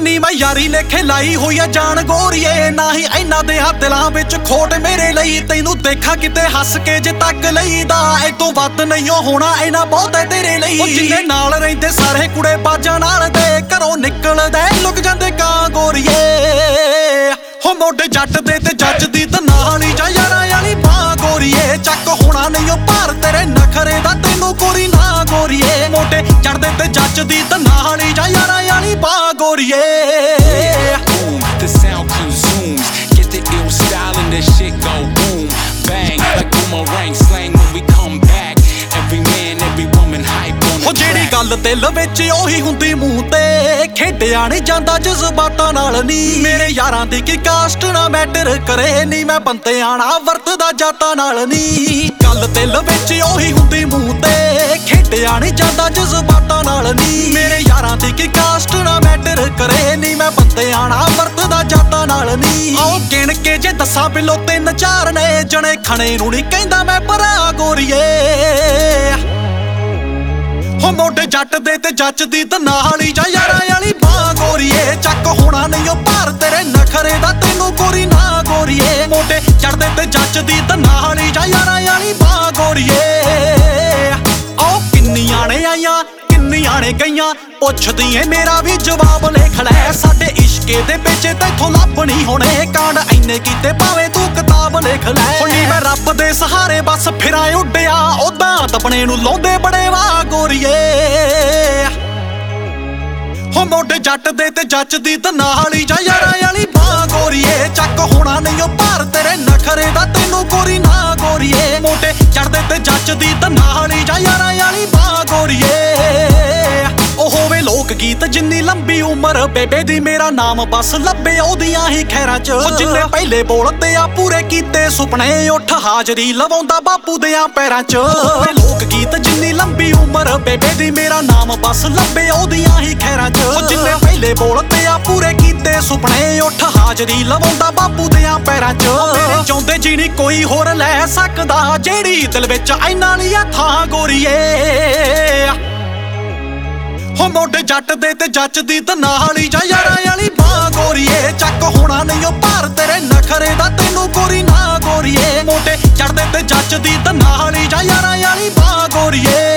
ਕਿੰਨੀ ਮੈਂ ਯਾਰੀ ਲੇਖੇ ਲਾਈ ਹੋਈ ਆ ਜਾਨ ਗੋਰੀਏ, ਨਾ ਹੀ ਇਹਨਾਂ ਦੇ ਦਿਲਾਂ ਵਿੱਚ ਖੋਟ ਮੇਰੇ ਲਈ। ਤੈਨੂੰ ਦੇਖਾਂ ਕਿਤੇ ਹੱਸ ਕੇ ਜੇ ਤੱਕ ਲਈਦਾ, ਇਹ ਤੋਂ ਵੱਧ ਨਹੀਂ ਹੋਣਾ ਇਹਨਾਂ ਬਹੁਤ ਹੈ ਤੇਰੇ ਲਈ। ਉਹ ਜਿੰਨੇ ਨਾਲ ਰਹਿੰਦੇ ਸਾਰੇ ਕੁੜੇ ਬਾਜਾਂ ਨਾਲ ਦੇ, ਘਰੋਂ ਨਿਕਲਦੇ ਲੁਕ ਜਾਂਦੇ ਕਾਂ ਗੋਰੀਏ। ਹੋ ਮੋਢੇ ਜੱਟ ਦੇ ਤੇ ਜੱਜ ਦੀ ਤਾਂ ਨਾਲ ਹੀ ਜਾ ਯਾਰਾਂ ਵਾਲੀ ਬਾਂ ਗੋਰੀਏ। ਚੱਕ ਹੋਣਾ ਨਹੀਂ ਉਹ ਭਾਰ ਤੇਰੇ ਨਖਰੇ ਦਾ ਤੈਨੂੰ ਗੋਰੀ ਨਾ ਗੋਰੀਏ। ਮੋਢੇ ਚੜਦੇ ਤੇ ਜੱਜ ਦੀ ਤਾਂ ਨਾਲ ਹੀ ਜਾ ਯਾਰਾਂ ਵਾਲੀ ਬਾਂ ਗੋਰੀਏ। The sound consumes, get the ill style and that shit go boom, bang like boomerang slang when we come back. Every man, every woman hype on the track. ਜਿਹੜੀ ਗੱਲ ਦਿਲ ਵਿੱਚ ਉਹੀ ਹੁੰਦੀ ਮੂੰਹ ਤੇ, ਖੇਡਿਆ ਨਹੀਂ ਜਾਂਦਾ ਜਜ਼ਬਾਤਾਂ ਨਾਲ ਨੀ। ਮੇਰੇ ਯਾਰਾਂ ਦੀ ਕੀ ਕਾਸਟ ਨਾ ਮੈਟਰ ਕਰੇ ਨੀ, ਮੈਂ ਬੰਤਿਆਂ ਨਾਲ ਵਰਤਦਾ ਜਾਤਾਂ ਨਾਲ ਨੀ। ਗੱਲ ਦਿਲ ਵਿੱਚ ਉਹੀ ਹੁੰਦੀ ਮੂੰਹ ਤੇ, ਖੇਡਿਆ ਨਹੀਂ ਜਾਂਦਾ ਜਜ਼ਬਾਤਾਂ ਨਾਲ ਨੀ। ਮੇਰੇ ਯਾਰਾਂ ਦੀ ਕੀ ਕਾਸਟ ਨਾ ਮੈਟਰ ਕਰੇ ਨੀ, ਮੈਂ ਬੰਤਿਆਂ ਨਾਲ ਵਰਤਦਾ ਜਾਤਾਂ ਨਾਲ ਨੀ। ਆਓ ਗਿਣ ਕੇ ਜੇ ਦੱਸਾਂ ਬਿਲੋ 3-4 ਨੇ, ਜਣੇ ਖਣੇ ਨੂੰ ਨਹੀਂ ਕਹਿੰਦਾ ਮੈਂ ਭਰਾ ਗੋਰੀਏ। ਹੋ ਮੋਢੇ ਜੱਟ ਦੇ ਤੇ ਜੱਜ ਦੀ ਤਾਂ ਨਾਲ ਹੀ ਜਾ ਯਾਰਾਂ ਵਾਲੀ ਬਾਂ ਗੋਰੀਏ। ਚੱਕ ਹੋਣਾ ਨਹੀਂ ਉਹ ਭਾਰ ਤੇਰੇ ਨਖਰੇ ਦਾ ਤੈਨੂੰ ਗੋਰੀ ਨਾ ਗੋਰੀਏ। ਮੋਢੇ ਚੜਦੇ ਤੇ ਜੱਜ ਦੀ ਤਾਂ ਨਾਲ ਹੀ ਜਾ ਯਾਰਾਂ ਵਾਲੀ ਬਾਂ ਗੋਰੀਏ। ਆਓ ਕਿੰਨੀਆਂ ਨੇ ਆਈਆਂ ਕਿੰਨੀਆਂ ਨੇ ਗਈਆਂ, ਪੁੱਛਦੀ ਏ ਮੇਰਾ ਵੀ ਜਵਾਬ ਲਿਖ ਲੈ। ਸਾਡੇ ਇਸ਼ਕੇ ਦੇ ਵਿੱਚ ਤੈਥੋਂ ਲੱਭ ਨਹੀਂ ਹੋਣੇ ਕਾਂਡ, ਇੰਨੇ ਕੀਤੇ ਭਾਵੇਂ ਤੂੰ ਕਿਤਾਬ ਲਿਖ ਲੈ। ਹੁਣੀ ਮੈਂ ਰੱਬ ਦੇ ਸਹਾਰੇ ਬਸ ਫਿਰਾਂ ਉੱਡਿਆ, ਉਦਾਂ ਤਪਣੇ ਨੂੰ ਲਾਉਂਦੇ ਬੜੇ ਵਾਹ ਗੋਰੀਏ। ਹੋ ਮੋਢੇ ਜੱਟ ਦੇ ਤੇ ਜੱਜ ਦੀ ਤਾਂ ਨਾਲ ਹੀ ਜਾ ਯਾਰਾਂ ਵਾਲੀ ਬਾਂ ਗੋਰੀਏ। ਚੱਕ ਹੋਣਾ ਨਹੀਂ ਉਹ ਭਾਰ ਤੇਰੇ ਨਖਰੇ ਦਾ ਤੈਨੂੰ ਗੋਰੀ ਨਾ ਗੋਰੀਏ। ਮੋਢੇ ਚੜਦੇ ਤੇ ਜੱਜ ਦੀ ਤਾਂ ਨਾਲ ਹੀ ਜਾ ਯਾਰਾਂ ਵਾਲੀ ਬਾਂ ਗੋਰੀਏ। ਉਹ ਹੋਵੇ ਲੋਕ ਗੀਤ ਜਿੰਨੀ ਲੰਬੀ ਉਮਰ ਬੇਬੇ ਦੀ, ਮੇਰਾ ਨਾਮ ਬਸ ਲੱਭੇ ਉਹਦੀਆਂ ਹੀ ਖੈਰਾਂ ਚ। ਜਿੰਨੇ ਪਹਿਲੇ ਬੋਲਦੇ ਆ ਪੂਰੇ ਕੀਤੇ ਸੁਪਨੇ, ਉੱਠ ਹਾਜ਼ਰੀ ਲਵਾਉਂਦਾ ਬਾਪੂ ਦਿਆਂ ਪੈਰਾਂ ਚ। ਹੋਵੇ ਲੋਕ ਗੀਤ ਜਿੰਨੀ ਲੰਬੀ ਉਮਰ ਬੇਬੇ ਦੀ, ਮੇਰਾ ਨਾਮ ਬਸ ਲੱਭੇ ਉਹਦੀਆਂ ਹੀ ਖੈਰਾਂ ਚ। ਜਿੰਨੇ ਪਹਿਲੇ ਬੋਲਦੇ ਆ ਪੂਰੇ ਕੀਤੇ ਸੁਪਨੇ, ਉੱਠ ਹਾਜ਼ਰੀ ਲਵਾਉਂਦਾ ਬਾਪੂ ਦਿਆਂ ਪੈਰਾਂ ਚ। ਮੇਰੇ ਚਾਹੁੰਦੇ ਜੀ ਨਹੀਂ ਕੋਈ ਹੋਰ ਲੈ ਸਕਦਾ, ਜਿਹੜੀ ਦਿਲ ਵਿੱਚ ਇਹਨਾਂ ਲਈ ਆ ਥਾਂ ਗੋਰੀਏ। ਹੋ ਮੋਢੇ ਜੱਟ ਦੇ ਤੇ ਜੱਜ ਦੀ ਤਾਂ ਨਾਲ ਹੀ ਜਾ ਯਾਰਾਂ ਵਾਲੀ ਬਾਂ ਗੋਰੀਏ। ਚੱਕ ਹੋਣਾ ਨਹੀਂ ਉਹ ਭਾਰ ਤੇਰੇ ਨਖਰੇ ਦਾ ਤੈਨੂੰ ਗੋਰੀ ਨਾ ਗੋਰੀਏ। ਮੋਢੇ ਚੜਦੇ ਤੇ ਜੱਜ ਦੀ ਤਾਂ ਨਾਲ ਹੀ ਜਾ ਯਾਰਾਂ ਵਾਲੀ ਬਾਂ ਗੋਰੀਏ।